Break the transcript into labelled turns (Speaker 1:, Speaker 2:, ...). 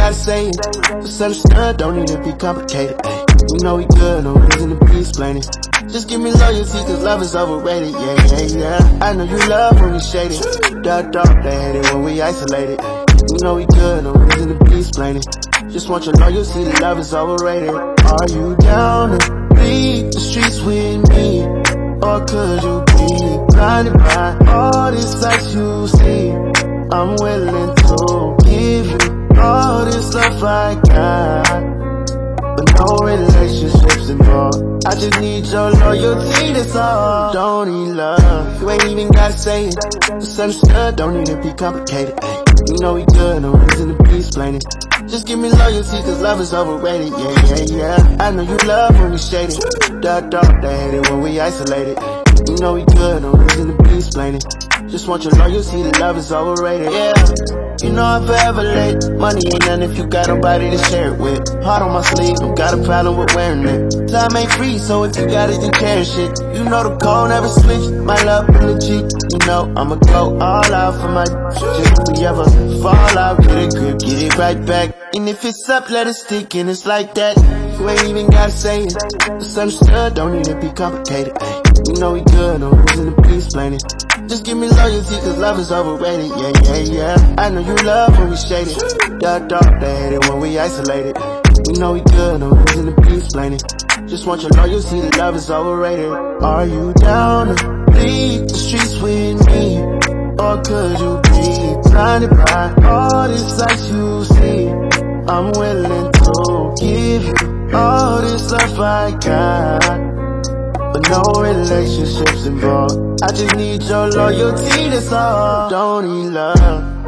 Speaker 1: gotta say it. It's understood, don't need to be complicated. You know we good, no reason to be explaining. Just give me loyalty, cause love is overrated. Yeah, yeah, yeah. I know you love when we shaded. Dark, they hate it when we isolated. You know we good, no reason to be explaining. Just want your loyalty, the love is overrated. Are you down to bleed the streets with me? Or could you be blinded by all these sights you see? I'm willing to give you all this love I got, but no relationships involved. I just need your loyalty, that's all. Don't need love, you ain't even gotta say it. It's understood, don't need to be complicated. You know we good, no reason to be explaining. Just give me loyalty, cause love is overrated. Yeah, yeah, yeah. I know you love when we shaded. Dark, they hate it when we isolated. You know we good, no reason to be explaining. Just want your loyalty, the love is overrated. Yeah, you know I'm forever late. Money ain't nothing if you got nobody to share it with. Heart on my sleeve, don't got a problem with wearing it. Time ain't free, so if you got it, then cherish it. You know the code never switch, my love really cheap. You know I'ma go all out for my just if we ever fall out, get a grip, get it right back. And if it's up, let it stick, and it's like that. You ain't even gotta say it. It's understood, don't need to be complicated. You know we good, no reason to be explaining. Just give me loyalty, cause love is overrated. Yeah, yeah, yeah. I know you love when we shaded. Dark, they hate it when we isolated. You know we good, no reason to be explaining. Just want your loyalty, the love is overrated. Are you down to bleed the streets with me? Or could you be blinded by all these sights you see? I'm willing to give you all this love I got, but no relationships involved. I just need your loyalty, that's all. Don't need love.